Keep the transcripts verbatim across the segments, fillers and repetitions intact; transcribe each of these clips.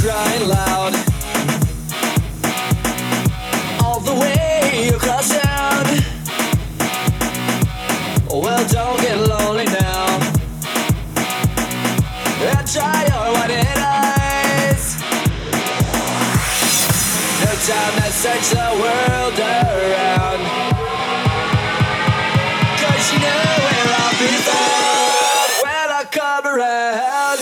crying loud all the way across town. Well, don't get lonely now. And try your white eyes. No time to search the world around, 'cause you know where I'll be found when I come around.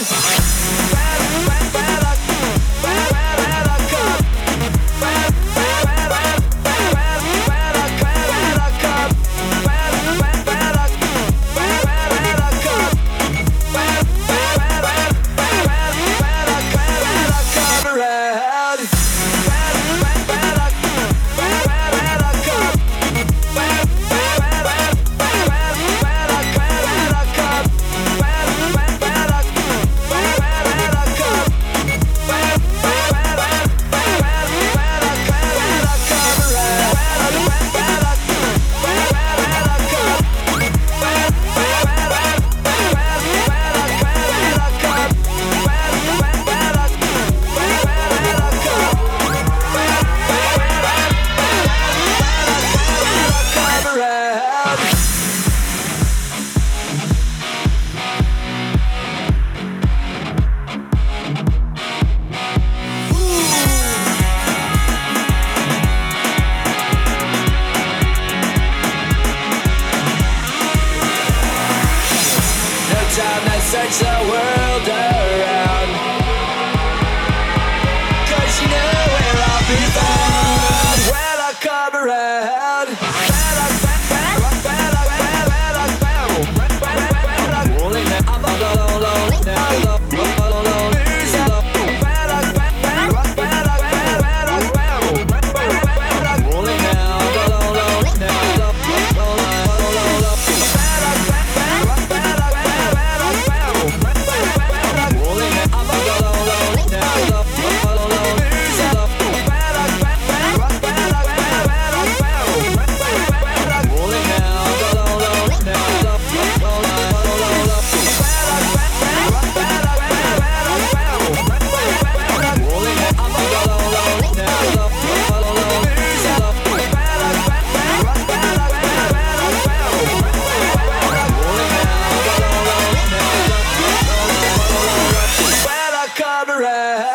Time to search the world around, 'cause you know where I'll be found when I come around. I'm all alone now. Come around.